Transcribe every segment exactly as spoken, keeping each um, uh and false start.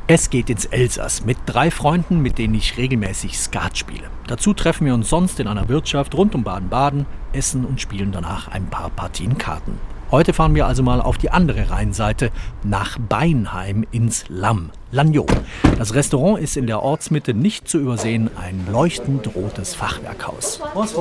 Es geht ins Elsass mit drei Freunden, mit denen ich regelmäßig Skat spiele. Dazu treffen wir uns sonst in einer Wirtschaft rund um Baden-Baden, essen und spielen danach ein paar Partien Karten. Heute fahren wir also mal auf die andere Rheinseite, nach Beinheim ins Lamm, Lannion. Das Restaurant ist in der Ortsmitte nicht zu übersehen, ein leuchtend rotes Fachwerkhaus.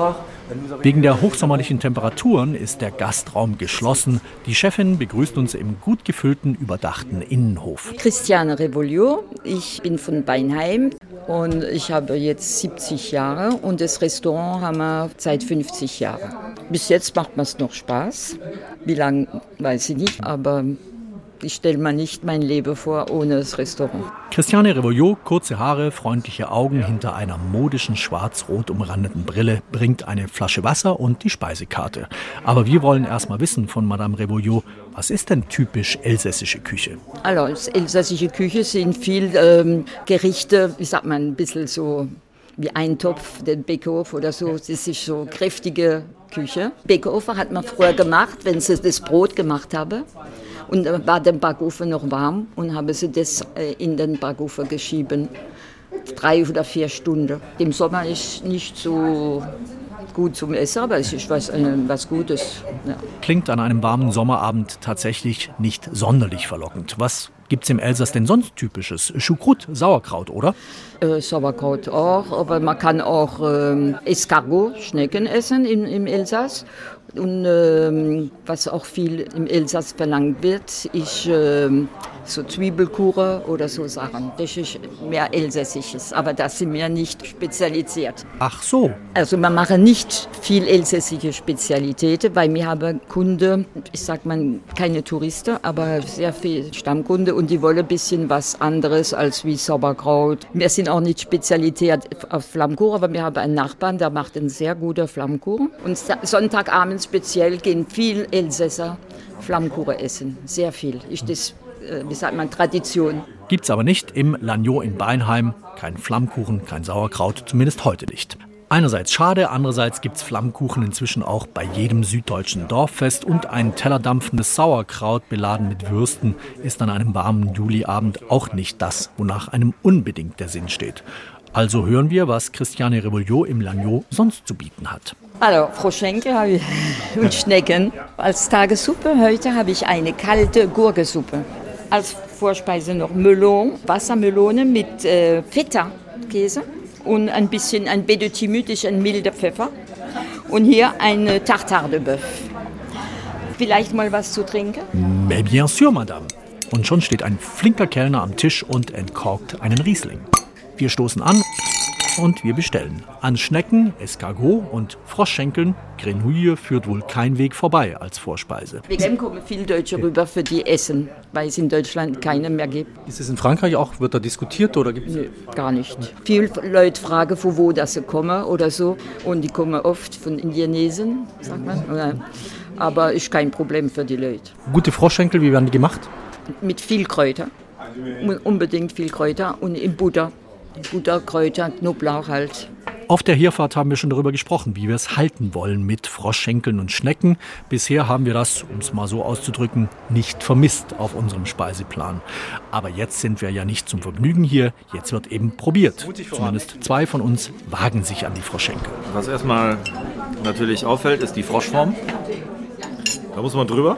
Wegen der hochsommerlichen Temperaturen ist der Gastraum geschlossen. Die Chefin begrüßt uns im gut gefüllten, überdachten Innenhof. Christiane Revolio, ich bin von Beinheim und ich habe jetzt siebzig Jahre und das Restaurant haben wir seit fünfzig Jahren. Bis jetzt macht mir es noch Spaß. Wie lange, weiß ich nicht, aber ich stelle mir nicht mein Leben vor ohne das Restaurant. Christiane Revolio, kurze Haare, freundliche Augen hinter einer modischen schwarz-rot umrandeten Brille, bringt eine Flasche Wasser und die Speisekarte. Aber wir wollen erst mal wissen von Madame Revolio, was ist denn typisch elsässische Küche? Also, das elsässische Küche sind viel ähm, Gerichte, wie sagt man, ein bisschen so wie Eintopf, den Bäckofen oder so. Das ist so kräftige Küche. Bäckofen hat man früher gemacht, wenn sie das Brot gemacht haben. Und dann war der Backofen noch warm und haben sie das in den Backofen geschieben. Drei oder vier Stunden. Im Sommer ist nicht so gut zum Essen, aber es ist was, was Gutes. Ja. Klingt an einem warmen Sommerabend tatsächlich nicht sonderlich verlockend. Was gibt's im Elsass denn sonst Typisches? Choucroute, Sauerkraut, oder? Äh, Sauerkraut auch, aber man kann auch ähm, Escargot, Schnecken essen im, im Elsass. Und ähm, was auch viel im Elsass verlangt wird, ist ähm, so Zwiebelkuchen oder so Sachen. Das ist mehr Elsässisches, aber das sind wir nicht spezialisiert. Ach so. Also wir machen nicht viel elsässische Spezialitäten, weil wir haben Kunden, ich sag mal keine Touristen, aber sehr viel Stammkunde und die wollen ein bisschen was anderes als wie Sauerkraut. Wir sind auch nicht spezialisiert auf Flammkuchen, aber wir haben einen Nachbarn, der macht einen sehr guten Flammkuchen. Und Sonntagabend speziell gehen viel Elsässer Flammkuchen essen, sehr viel. Ist das, wie sagt man, Tradition. Gibt's aber nicht im Lannion in Beinheim. Kein Flammkuchen, kein Sauerkraut, zumindest heute nicht. Einerseits schade, andererseits gibt's Flammkuchen inzwischen auch bei jedem süddeutschen Dorffest und ein Teller dampfendes Sauerkraut beladen mit Würsten ist an einem warmen Juliabend auch nicht das, wonach einem unbedingt der Sinn steht. Also hören wir, was Christiane Revolio im Lannion sonst zu bieten hat. Also Froschschenkel habe ich und Schnecken. Als Tagessuppe heute habe ich eine kalte Gurkensuppe. Als Vorspeise noch Melon, Wassermelone mit äh, Feta-Käse und ein bisschen ein Baie de Timut, ist ein milder Pfeffer. Und hier eine Tartare de Bœuf. Vielleicht mal was zu trinken? Mais bien sûr, Madame. Und schon steht ein flinker Kellner am Tisch und entkorkt einen Riesling. Wir stoßen an und wir bestellen. An Schnecken, Escargot und Froschschenkeln, Grenouille führt wohl kein Weg vorbei als Vorspeise. Wegen dem kommen viele Deutsche rüber für die Essen, weil es in Deutschland keine mehr gibt. Ist es in Frankreich auch, wird da diskutiert oder gibt es? Nee, gar nicht. Viele Leute fragen, von wo das sie kommen oder so. Und die kommen oft von Indonesien, sagt man. Aber ist kein Problem für die Leute. Gute Froschschenkel, wie werden die gemacht? Mit viel Kräuter. Unbedingt viel Kräuter und in Butter. Butter, Kräuter, Knoblauch halt. Auf der Herfahrt haben wir schon darüber gesprochen, wie wir es halten wollen mit Froschschenkeln und Schnecken. Bisher haben wir das, um es mal so auszudrücken, nicht vermisst auf unserem Speiseplan. Aber jetzt sind wir ja nicht zum Vergnügen hier, jetzt wird eben probiert. Zumindest zwei von uns wagen sich an die Froschschenkel. Was erstmal natürlich auffällt, ist die Froschform. Da muss man drüber.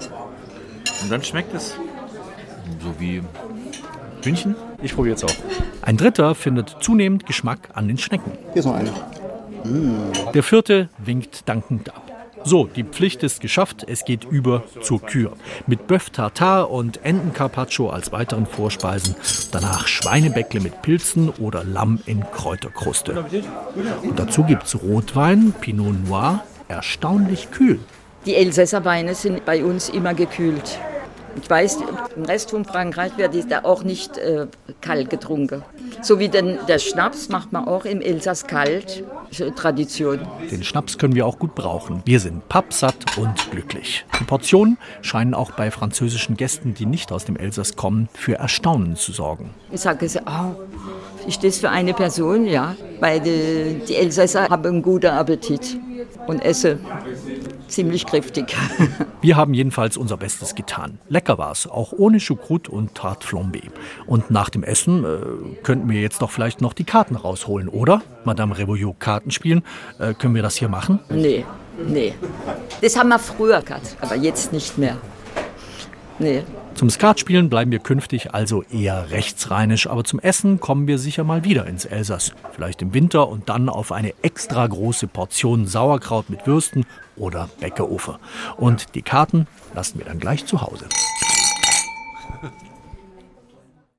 Und dann schmeckt es so wie Hühnchen. Ich probiere jetzt auch. Ein dritter findet zunehmend Geschmack an den Schnecken. Hier ist noch eine. Mm. Der vierte winkt dankend ab. So, die Pflicht ist geschafft, es geht über zur Kür. Mit Bœuf Tartare und Entencarpaccio als weiteren Vorspeisen. Danach Schweinebäckle mit Pilzen oder Lamm in Kräuterkruste. Und dazu gibt's Rotwein, Pinot Noir, erstaunlich kühl. Die Elsässer Weine sind bei uns immer gekühlt. Ich weiß, im Rest von Frankreich wird da auch nicht äh, kalt getrunken. So wie den, der Schnaps macht man auch im Elsass kalt. Das ist eine Tradition. Den Schnaps können wir auch gut brauchen. Wir sind pappsatt und glücklich. Die Portionen scheinen auch bei französischen Gästen, die nicht aus dem Elsass kommen, für Erstaunen zu sorgen. Ich sage, oh, ist das für eine Person? Ja, weil die, die Elsässer haben einen guten Appetit und essen ziemlich kräftig. Wie Wir haben jedenfalls unser Bestes getan. Lecker war's, auch ohne Choucroute und Tarte Flambée. Und nach dem Essen äh, könnten wir jetzt doch vielleicht noch die Karten rausholen, oder? Madame Rebolleau, Karten spielen. Äh, können wir das hier machen? Nee, nee. Das haben wir früher gehabt, aber jetzt nicht mehr. Nee. Zum Skatspielen bleiben wir künftig also eher rechtsrheinisch, aber zum Essen kommen wir sicher mal wieder ins Elsass. Vielleicht im Winter und dann auf eine extra große Portion Sauerkraut mit Würsten oder Bäckeofen. Und die Karten lassen wir dann gleich zu Hause.